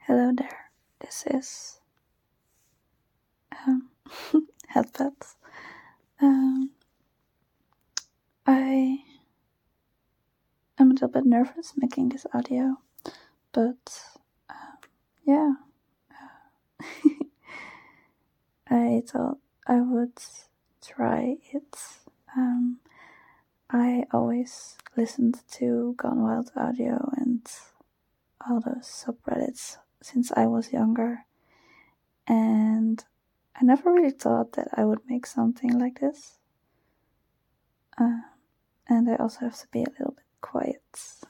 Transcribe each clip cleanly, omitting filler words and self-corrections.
Hello there. This is Headpets. I am a little bit nervous making this audio, but yeah, I thought I would try it. I always listened to Gone Wild Audio and all those subreddits since I was younger, and I never really thought that I would make something like this. And I also have to be a little bit quiet.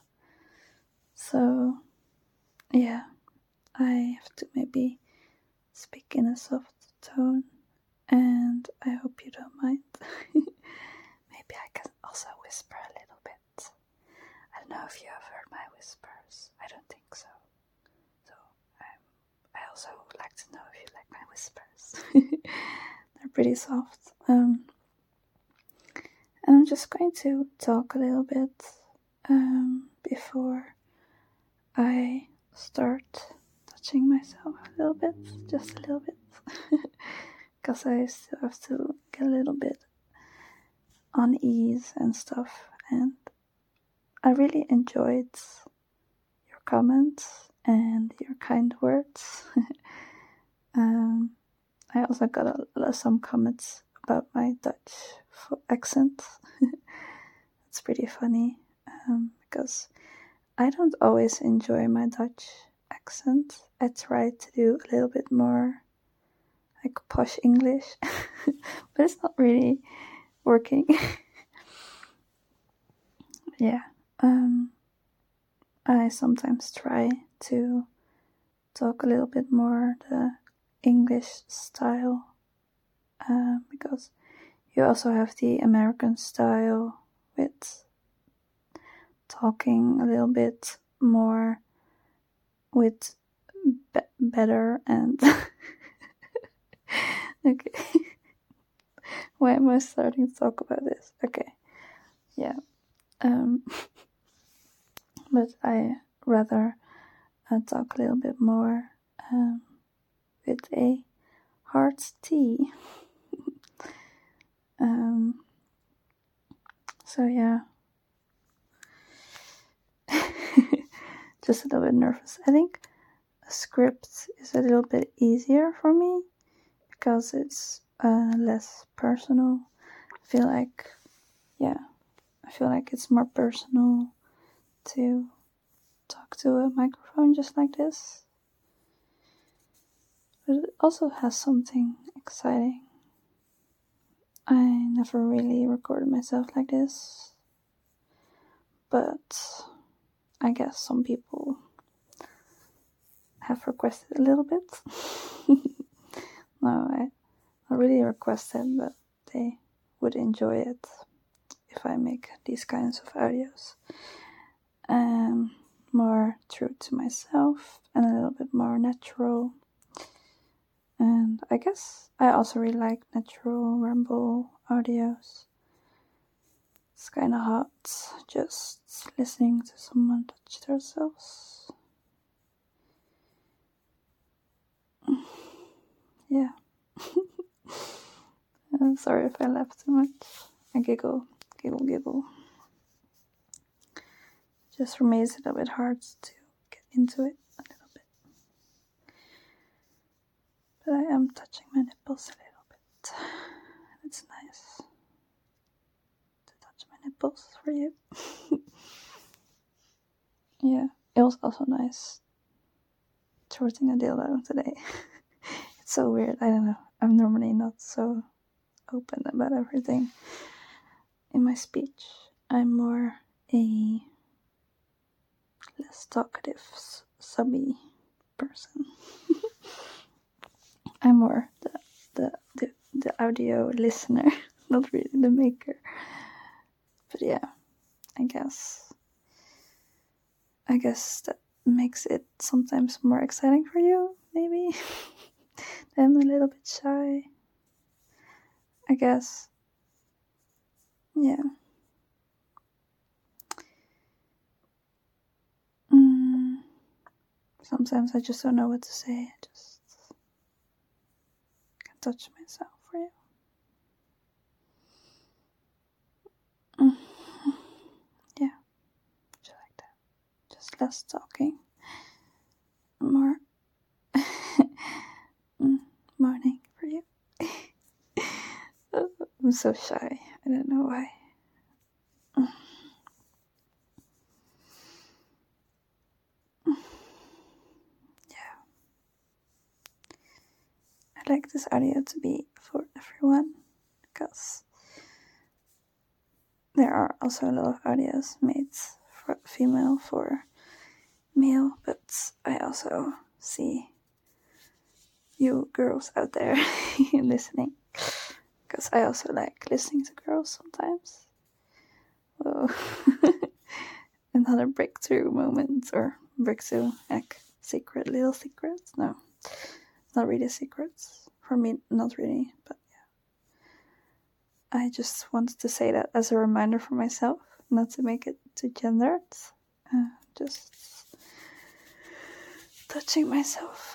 So, yeah, I have to maybe speak in a soft tone, and I hope you don't mind. Maybe I can also whisper a little bit. I don't know if you have heard my whispers. I don't think so. So, I also would like to know if you like my whispers. They're pretty soft. And I'm just going to talk a little bit before I start touching myself a little bit, just a little bit, because I still have to get a little bit unease and stuff. And I really enjoyed your comments and your kind words. I also got some comments about my Dutch accent. It's pretty funny because I don't always enjoy my Dutch accent. I try to do a little bit more like posh English, but it's not really working. Yeah, I sometimes try to talk a little bit more the English style because you also have the American style with talking a little bit more with better and okay. Why am I starting to talk about this? Okay, yeah. But I rather talk a little bit more with a hard T. So yeah. Just a little bit nervous. I think a script is a little bit easier for me because it's less personal. I feel like it's more personal to talk to a microphone just like this. But it also has something exciting. I never really recorded myself like this, but I guess some people have requested a little bit. No, I really requested, but they would enjoy it if I make these kinds of audios. More true to myself and a little bit more natural. And I guess I also really like natural ramble audios. It's kind of hot just listening to someone touch themselves. Yeah. I'm sorry if I laugh too much. I giggle. Just for me, it's a little bit hard to get into it a little bit. But I am touching my nipples a little bit. It's nice to touch my nipples for you. Yeah, it was also nice twerking a dildo today. It's so weird. I don't know. I'm normally not so open about everything in my speech. I'm more a less talkative, subby person. I'm more the audio listener, not really the maker. But yeah, I guess that makes it sometimes more exciting for you, maybe. I'm a little bit shy, I guess. Yeah. Sometimes I just don't know what to say. I just can touch myself for you. Yeah, just like that. Just less talking. More morning for you. I'm so shy. I don't know why. Yeah. I'd like this audio to be for everyone because there are also a lot of audios made for female for male, but I also see you girls out there listening, because I also like listening to girls sometimes. Whoa. Another breakthrough moment, or breakthrough, like little secrets. No, not really secrets for me, not really, but yeah. I just wanted to say that as a reminder for myself, not to make it too gendered. Just touching myself.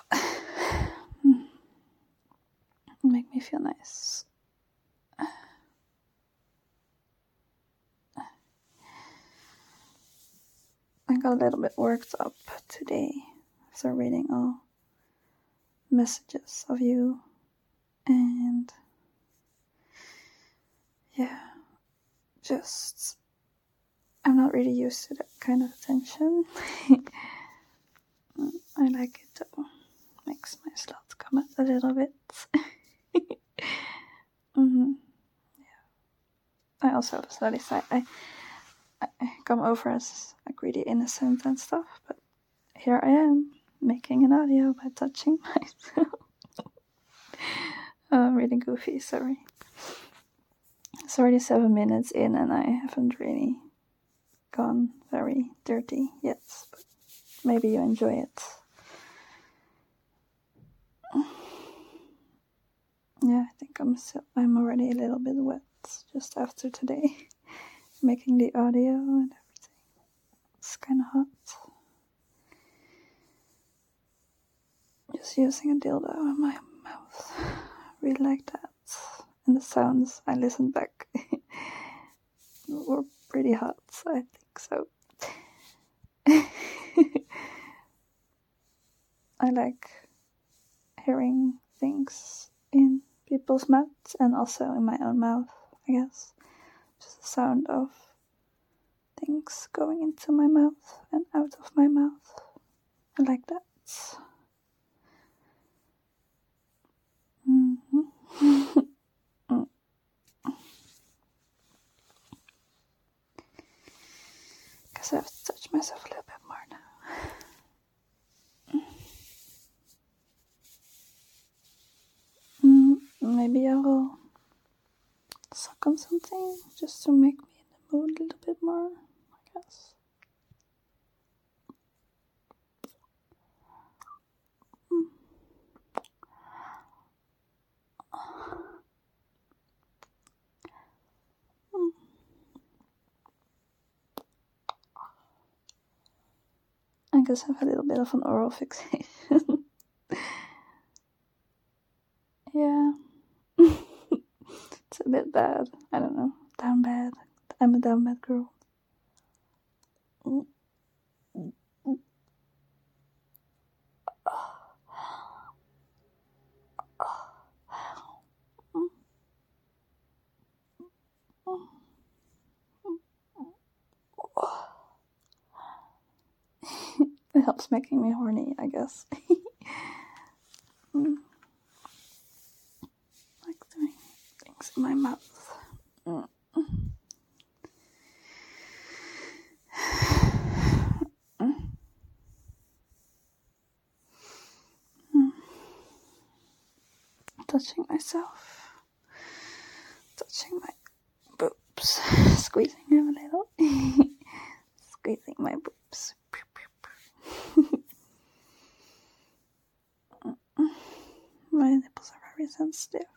Make me feel nice. I got a little bit worked up today after reading all messages of you, and yeah, just I'm not really used to that kind of attention. I like it though. Makes my slut come out a little bit. Yeah. I also have a slutty side. I come over as like really innocent and stuff, but here I am making an audio by touching myself. Really goofy, sorry. It's already 7 minutes in and I haven't really gone very dirty yet, but maybe you enjoy it. Yeah, I think I'm already a little bit wet just after today, making the audio and everything. It's kind of hot. Just using a dildo in my mouth. Really like that. And the sounds I listened back were pretty hot, so I think so. I like hearing things in people's mouths and also in my own mouth, I guess. Just the sound of things going into my mouth and out of my mouth. I like that. Guess I have to touch myself a little bit more now. Maybe I will suck on something just to make me in the mood a little bit more, I guess. I guess I have a little bit of an oral fixation. Yeah. It's a bit bad. I don't know. Down bad. I'm a down bad girl. It helps making me horny, I guess. Like doing things in my mouth. Touching myself. Touching my boobs. Squeezing them a little. Squeezing my boobs. My nipples are very sensitive.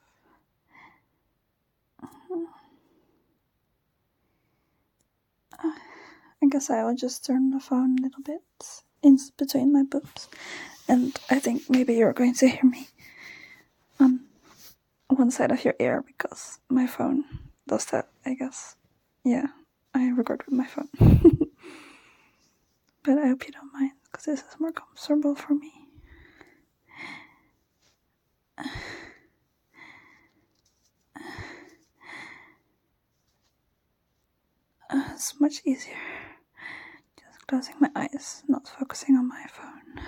I guess I will just turn the phone a little bit in between my boobs. And I think maybe you're going to hear me on one side of your ear because my phone does that, I guess. Yeah, I record with my phone. But I hope you don't mind because this is more comfortable for me. It's much easier just closing my eyes, not focusing on my phone.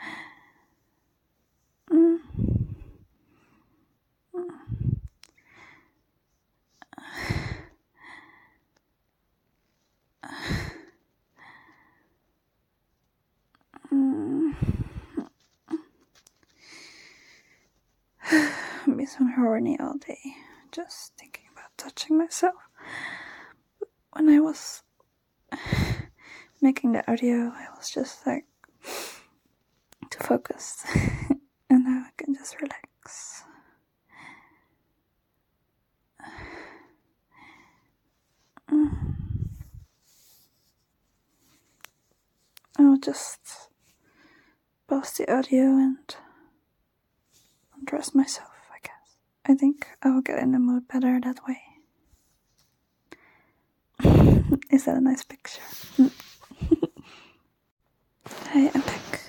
I've been so horny all day, just thinking about touching myself. When I was making the audio, I was just like too focused, and now I can just relax. I'll just pause the audio and undress myself, I guess. I think I will get in the mood better that way. Is that a nice picture? Hi, I'm back.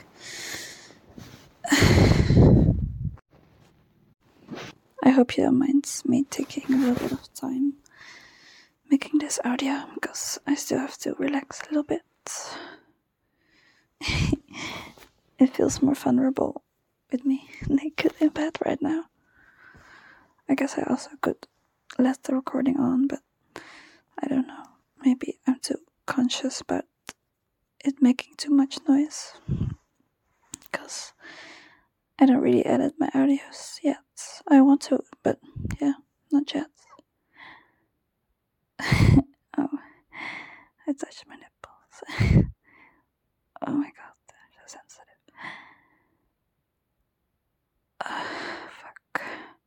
I hope you don't mind me taking a little bit of time making this audio because I still have to relax a little bit. It feels more vulnerable with me naked in bed right now. I guess I also could let the recording on, but I don't know. Maybe I'm too conscious about it making too much noise because I don't really edit my audios yet. I want to, but yeah, not yet. Oh, I touched my nipples. Oh my god, they're so sensitive. Fuck.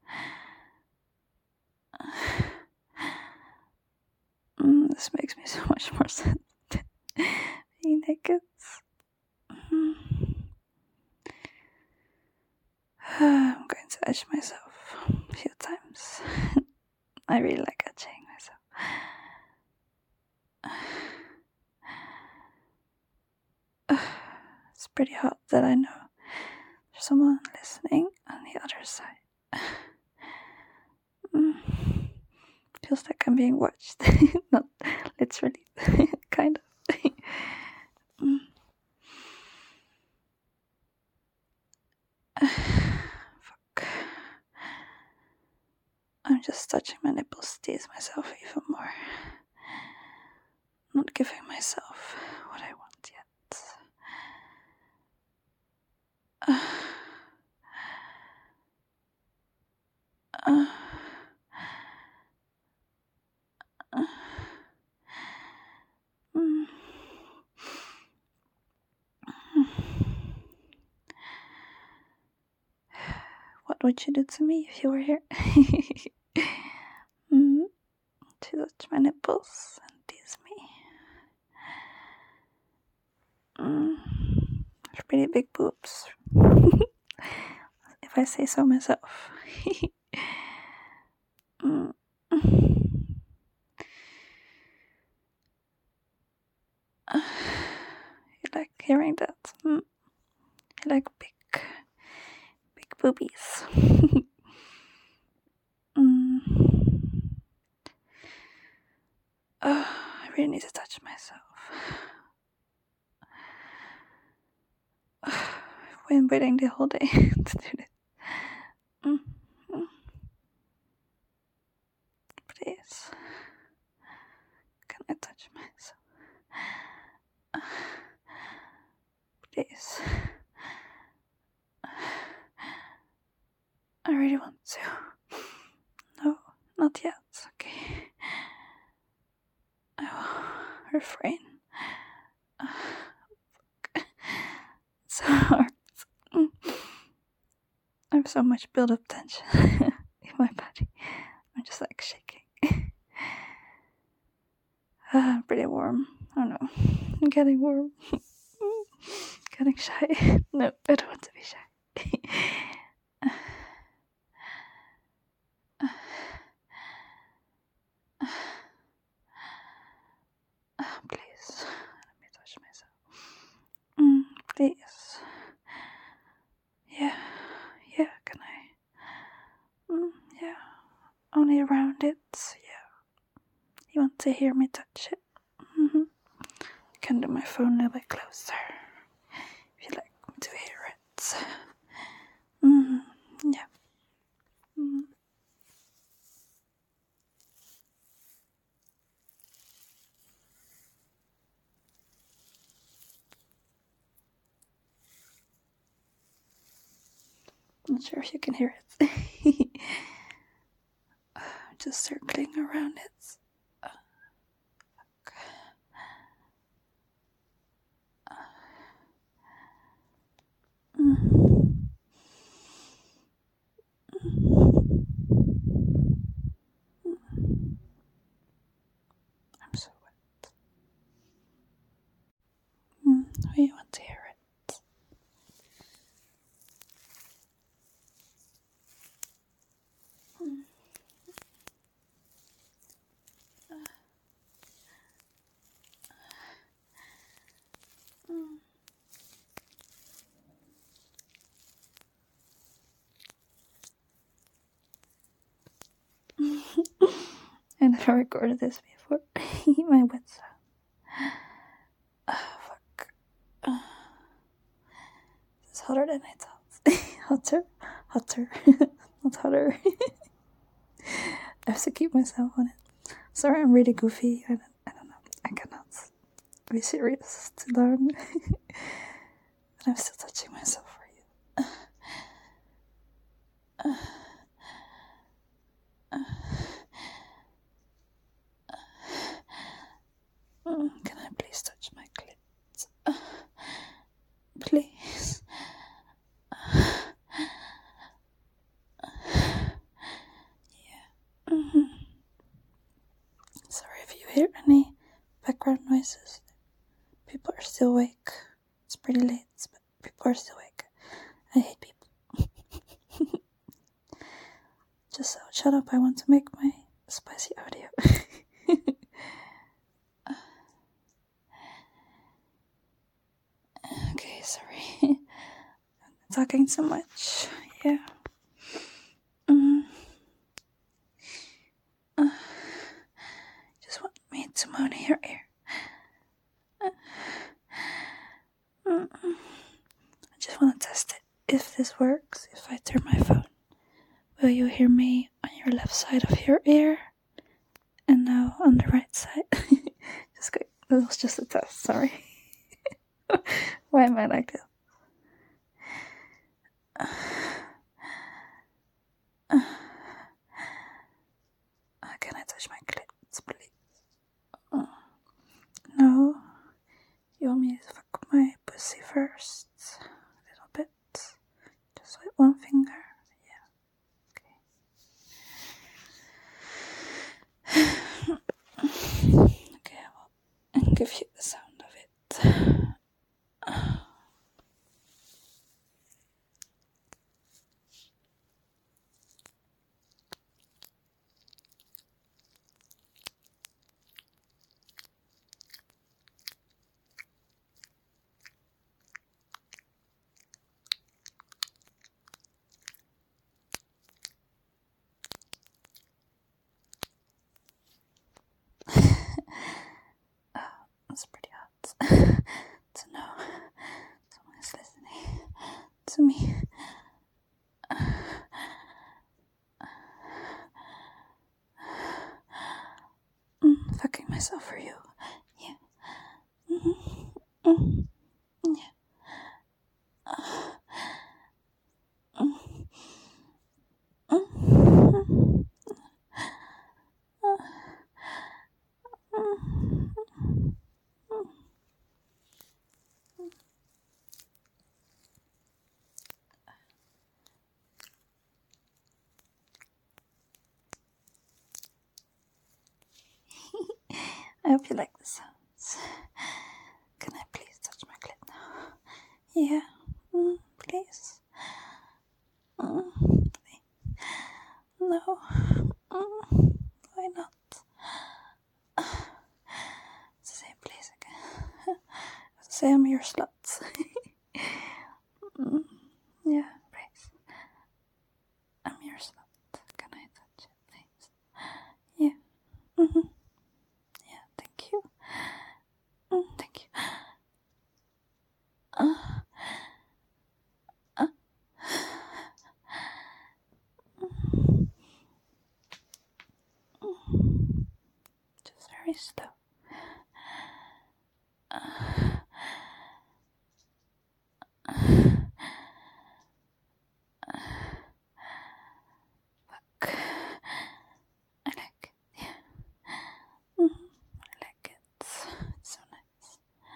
This makes me so much more sensitive. Being naked. I'm going to edge myself a few times. I really like edging myself. It's pretty hot that I know there's someone listening on the other side. Feels like I'm being watched. Not literally, kind of. Fuck. I'm just touching my nipples to tease myself even more. Not giving myself what I want yet. What would you do to me if you were here? To touch my nipples and tease me. They're pretty big boobs. If I say so myself. You like hearing that? You like big boobies. I really need to touch myself. I've been waiting the whole day to do this. Please. Can I touch myself? Please. I really want to. No, not yet. Okay. I will refrain. It's so hard. I have so much built-up tension in my body. I'm just like shaking. Pretty warm. I don't know. I'm getting warm. getting shy. No, I don't want to be shy. Please, let me touch myself. Please. Yeah, can I? Yeah, only around it, yeah. You want to hear me touch it? I can do my phone a little bit closer, if you like to hear it. Yeah. Not sure if you can hear it. Just circling around it. I'm so wet. We want to hear it. I never recorded this before. My wet sound. Fuck. It's hotter than I thought. Hotter. Not hotter. I have to keep myself on it. Sorry, I'm really goofy. I don't know. I cannot be serious too long. But I'm still touching myself for you. Can I please touch my clit? Please. Yeah. Sorry if you hear any background noises. People are still awake. It's pretty late, but people are still awake. I hate people. Just so shut up, I want to make my spicy audio. Okay, sorry. I'm talking so much. Yeah. Just want me to moan in your ear. I just want to test it. If this works, if I turn my phone, will you hear me on your left side of your ear? And now on the right side. Just good. That was just a test, sorry. Why am I like this? Can I touch my clit, please? No. You want me to fuck my pussy first? A little bit. Just with one finger. Yeah. Okay, I'll give you the sound of it. It's pretty hot to know someone is listening to me. Fucking myself for you. Yeah. Yeah. I hope you like the sounds. Can I please touch my clit now? Yeah. Please. Mm, no. Why not? Say please again. Say I'm your slut. Yeah, please. I'm your slut. Can I touch it, please? Yeah. Yeah, thank you. Thank you. Just very slow. Fuck. I like it, yeah. I like it. It's so nice.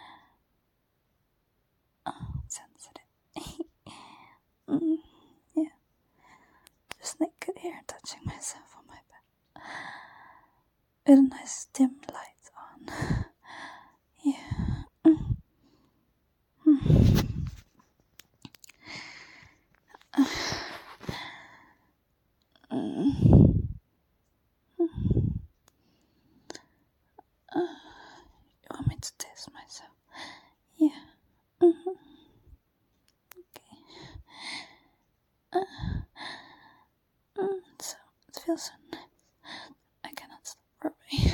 Sensitive. Yeah. Just naked here, touching myself on my bed. With a nice dim light on. Yeah. You want me to taste myself? Yeah. Okay. So it feels so nice. I cannot stop rubbing.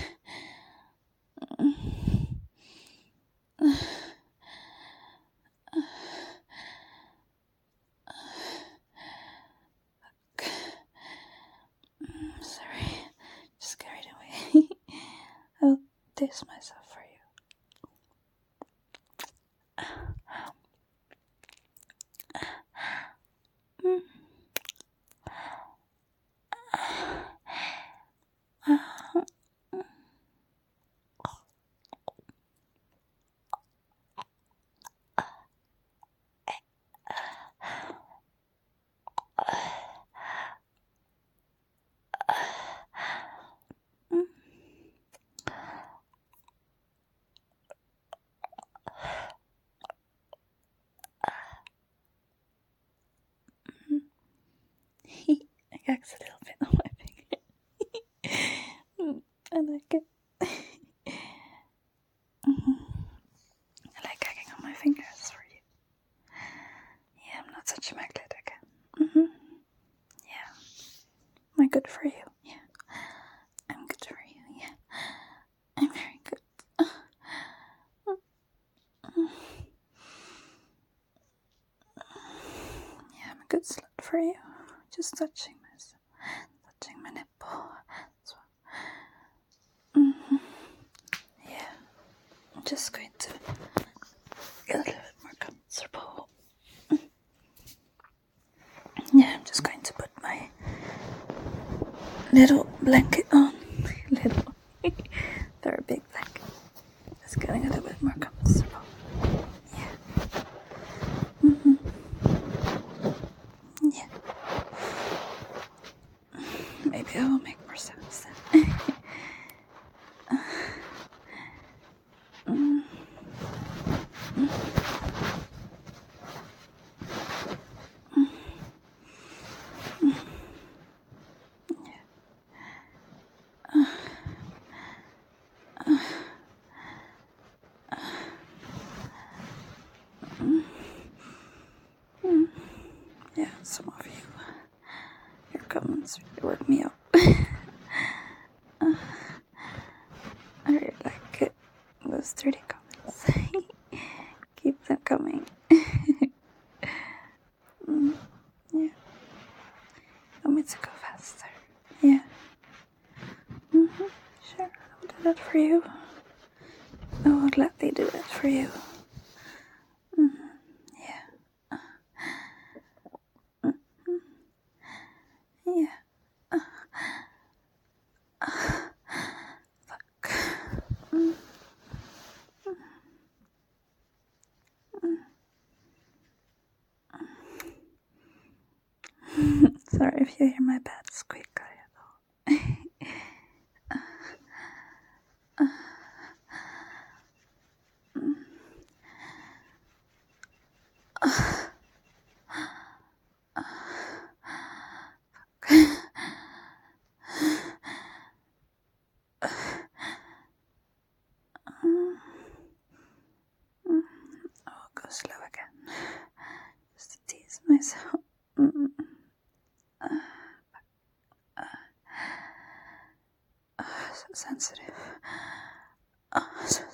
Sorry, just carried away. I'll taste myself for you. I accidentally bit on my finger. I like it. I like hacking on my fingers for you. Yeah, I'm not touching my clit again. Yeah. Am I good for you? Yeah. I'm good for you, yeah. I'm very good. Yeah, I'm a good slut for you. Just touching myself. Touching my nipple. That's what. Yeah. I'm just going to get a little bit more comfortable. Yeah, I'm just going to put my little blanket on. Little. Very big blanket. Just getting a little bit more comfortable. Yeah. Yeah. Maybe I will make more sounds then. Yeah, some of you. Your comments really work me up. I really like it. Those 30 comments. Keep them coming. Yeah. Want me to go faster? Yeah. Sure, I'll do that for you. I will gladly do that for you. Yeah. Yeah. Fuck. Sorry if you hear my bad squeak. myself. So sensitive. So sensitive.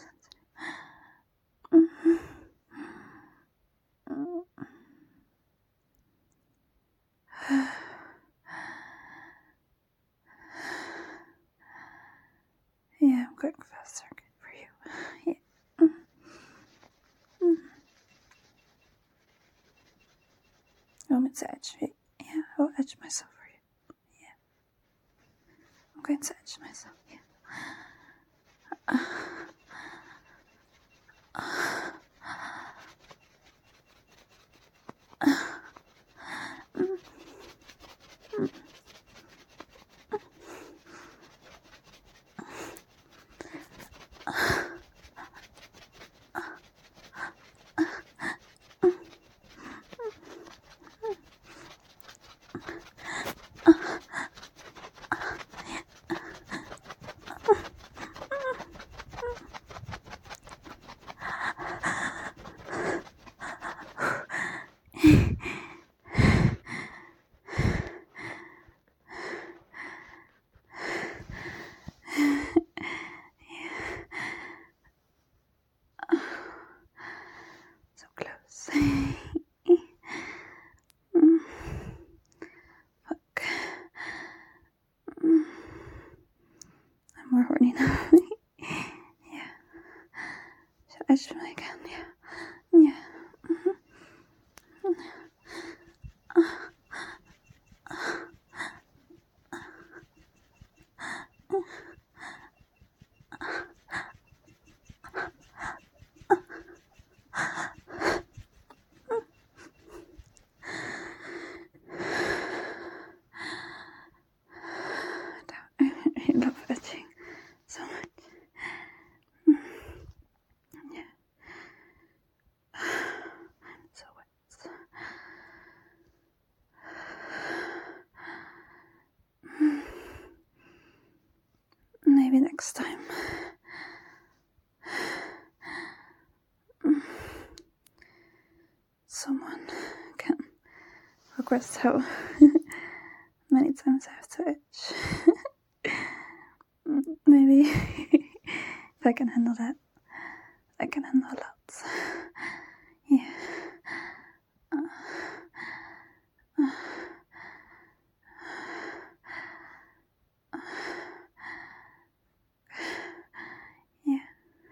Yeah, I'm going faster. Good for you. Yeah. You want me to edge it? Yeah, I'll edge myself for you. Yeah. I'm going to edge myself. Yeah. So close. Fuck. I'm more horny now. Yeah. Should I edge my again? Yeah. Yeah. I love edging so much. Yeah. I'm so wet. Maybe next time. Someone can request how many times I have to itch. Maybe if I can handle that, I can handle a lot. Yeah. Yeah.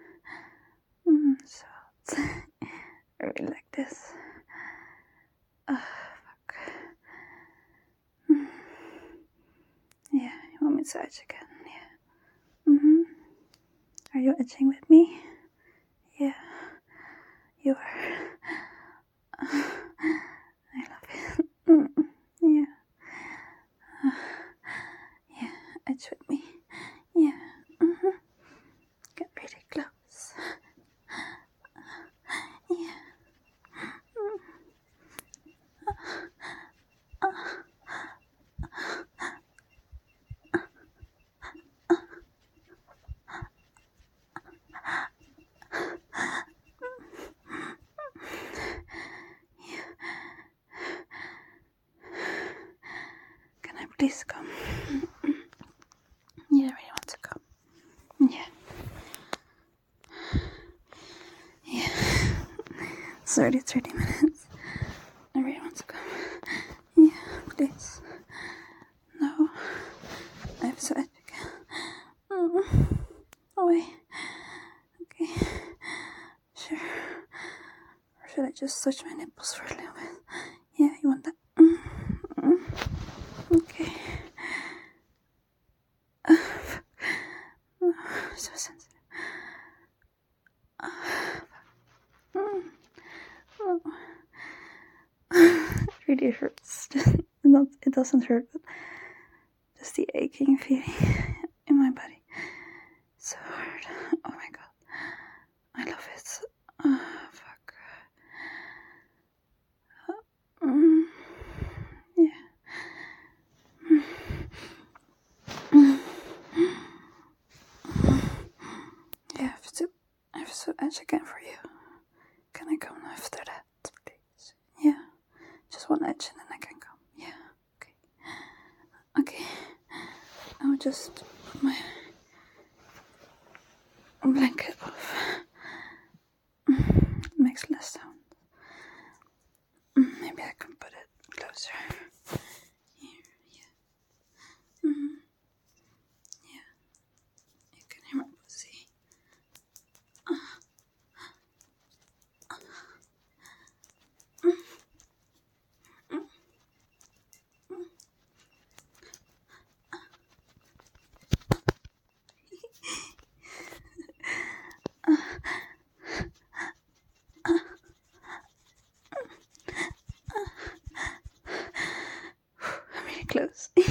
So I really like this. Fuck. Yeah, you want me to edge again? Yeah. Are you edging with me? Yeah. You are. I love it. Yeah. Yeah, edge with me. Yeah. Get really close. Yeah. Can I please come? Yeah, I really want to come. Yeah. Yeah. It's already 30 minutes. I really want to come. Yeah, please. No. I have to edge again. Oh, wait. Okay. Sure. Or should I just touch my nipples for a little bit? Yeah, you want that? Okay. So sensitive. It really hurts. It doesn't hurt, but just the aching feeling in my body. So hard. Oh my god. I love it. Fuck. Yeah. Yeah, I have to edge again for you. Can I come after that, please? Yeah. Just just one edge and then I can come. Yeah, okay. Okay. I'll just put my blanket off. It makes less sound. Maybe I can put it closer. Here, yeah. Yeah. You can hear my pussy. I'm really close. Yeah,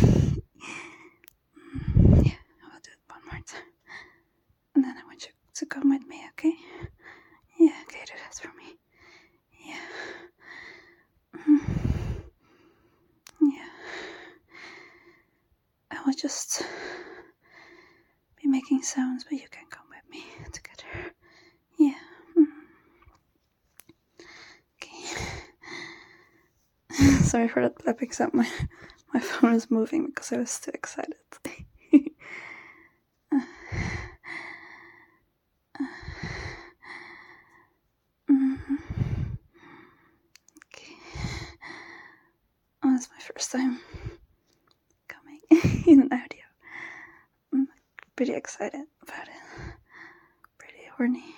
I'll do it one more time. And then I want you to come with me, okay? Yeah, okay, do that for me. Yeah. Yeah. I will just be making sounds, but you can come with me together. Yeah. Okay. Sorry for that clapping sound. My phone is moving because I was too excited. Okay. Oh, it's my first time coming in an audio. I'm pretty excited about it. Pretty horny.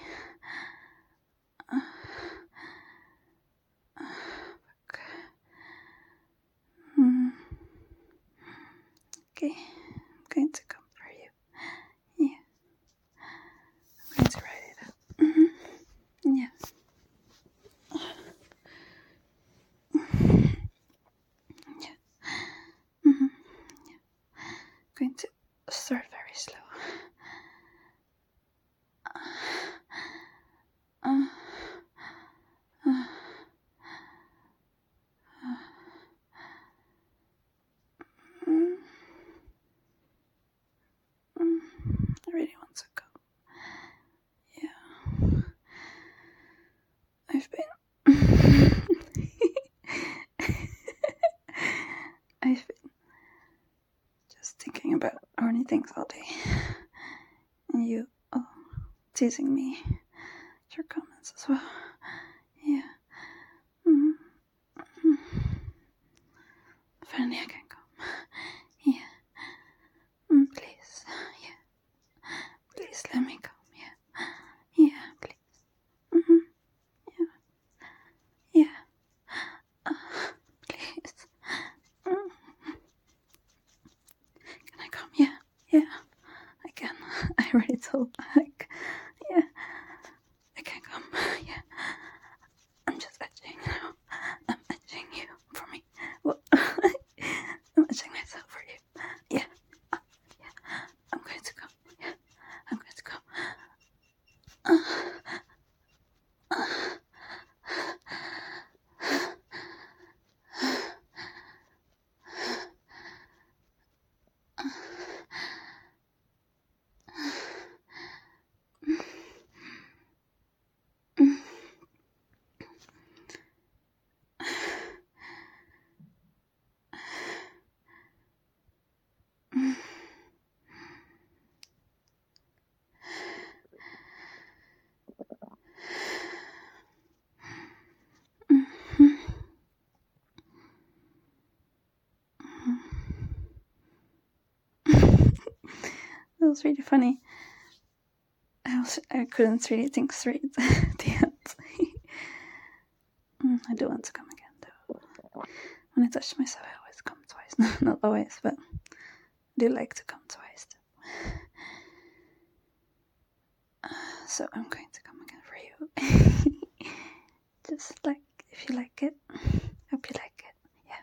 Okay, I'm going to come for you. Yeah. I'm going to write it up. Yeah. Yeah. Yeah. I'm going to start very slow. I really want to go. Yeah. I've been just thinking about horny things all day. And you teasing me. Your comments as well. Yeah. Finally I can come. Yeah. Please. Yeah. Please let me come. Yeah. Yeah, please. Yeah. Yeah. Please. Can I come? Yeah. Yeah. I can. I already told. Yeah. I can come. Yeah. I'm just edging now. I'm edging you for me. What? I'm edging myself for you. Yeah. Yeah. I'm going to come. Yeah. I'm going to come. That was really funny. I couldn't really think straight at the end. I do want to come again though. When I touch myself, I always come twice. No, not always, but I do like to come twice. So I'm going to come again for you. Just like if you like it. Hope you like it. Yeah.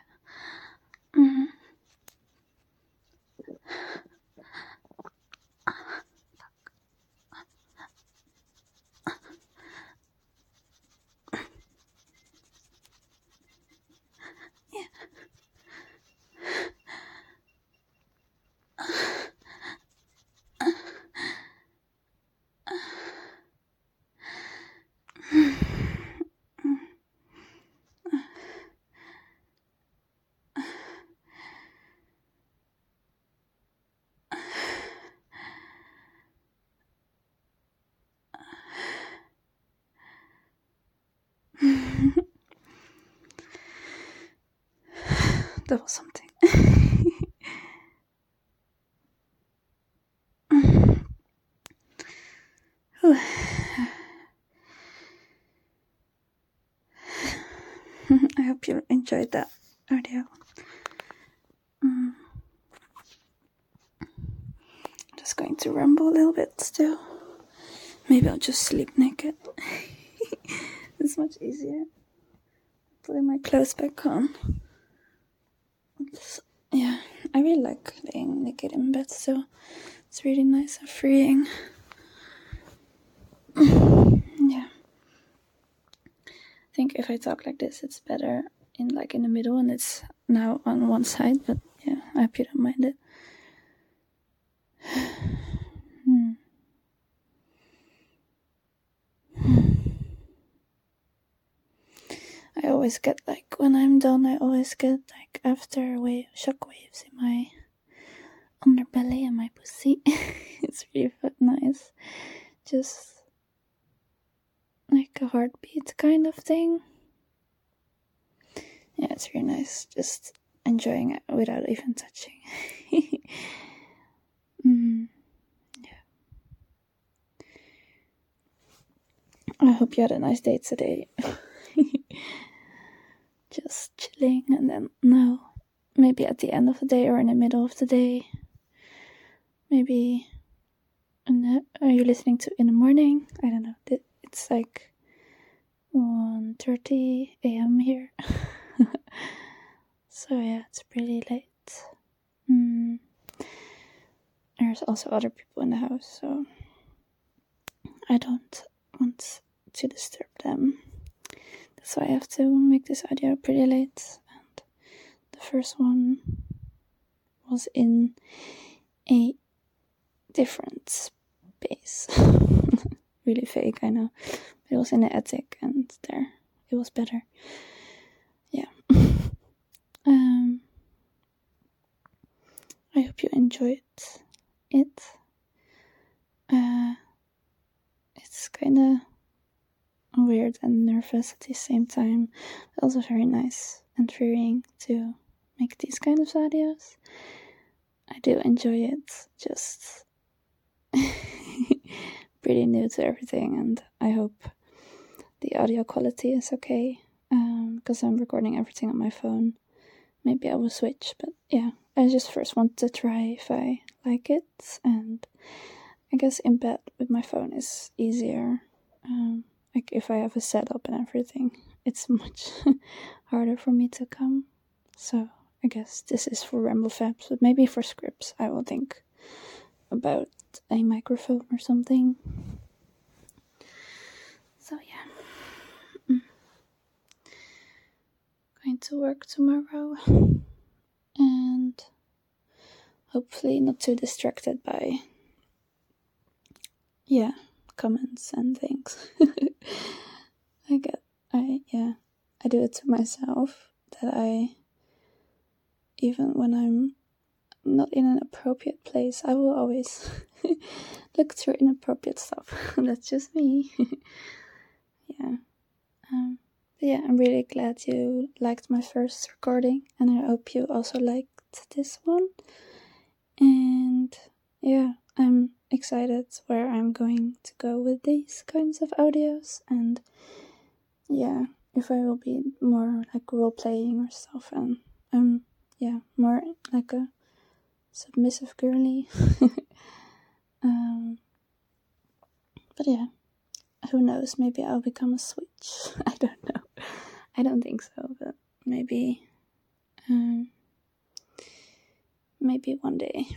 that was something. I hope you enjoyed that audio. Just going to ramble a little bit still. Maybe I'll just sleep naked. It's much easier. Putting my clothes back on. Yeah, I really like laying naked in bed, so it's really nice and freeing. Yeah. I think if I talk like this, it's better in the middle, and it's now on one side, but yeah, I hope you don't mind it. I always get when I'm done, I always get shock waves in my underbelly and my pussy. It's really nice. Just like a heartbeat kind of thing. Yeah, it's really nice. Just enjoying it without even touching. Yeah. I hope you had a nice day today. Just chilling, and then now, maybe at the end of the day or in the middle of the day. Maybe, are you listening to in the morning? I don't know. It's 1:30 a.m. here. So yeah, it's pretty late. There's also other people in the house, so I don't want to disturb them. That's why I have to make this audio pretty late. And the first one was in a different space. Really fake, I know. But it was in the attic, and there it was better. Yeah. I hope you enjoyed it. It's kind of weird and nervous at the same time, but also very nice and freeing to make these kind of audios. I do enjoy it, just pretty new to everything, and I hope the audio quality is okay, because I'm recording everything on my phone. Maybe I will switch, but yeah, I just first want to try if I like it, and I guess in bed with my phone is easier. If I have a setup and everything, it's much harder for me to come. So I guess this is for Ramble Fabs, but maybe for scripts I will think about a microphone or something. So yeah. Going to work tomorrow, and hopefully not too distracted by comments and things. I do it to myself, that even when I'm not in an appropriate place, I will always look through inappropriate stuff. That's just me. Yeah. But I'm really glad you liked my first recording, and I hope you also liked this one. And yeah, I'm excited where I'm going to go with these kinds of audios, and yeah, if I will be more role playing or stuff, and more like a submissive girly. But yeah, who knows, maybe I'll become a switch. I don't know. I don't think so, but maybe one day.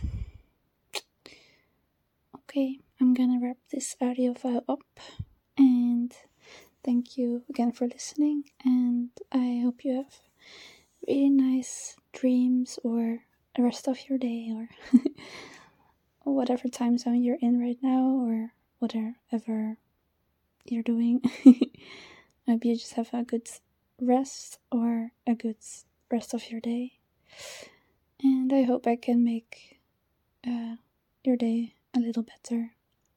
Okay, I'm gonna wrap this audio file up, and thank you again for listening, and I hope you have really nice dreams or the rest of your day, or whatever time zone you're in right now, or whatever you're doing. Maybe you just have a good rest or a good rest of your day, and I hope I can make your day a little better.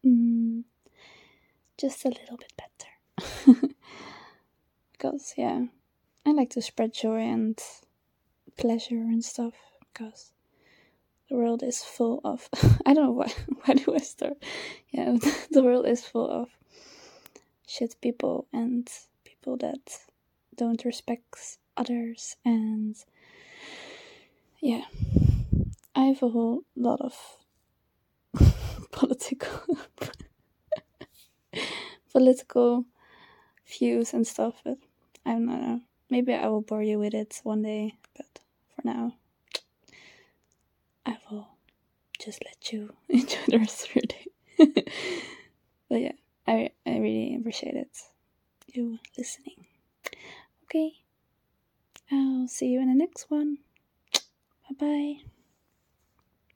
Just a little bit better. Because I like to spread joy and pleasure and stuff, because the world is full of I don't know why do I start. Yeah, the world is full of shit people and people that don't respect others, and yeah, I have a whole lot of political views and stuff, but I don't know. Maybe I will bore you with it one day, but for now, I will just let you enjoy the rest of your day. But yeah, I really appreciate it, you listening. Okay, I'll see you in the next one. Bye bye.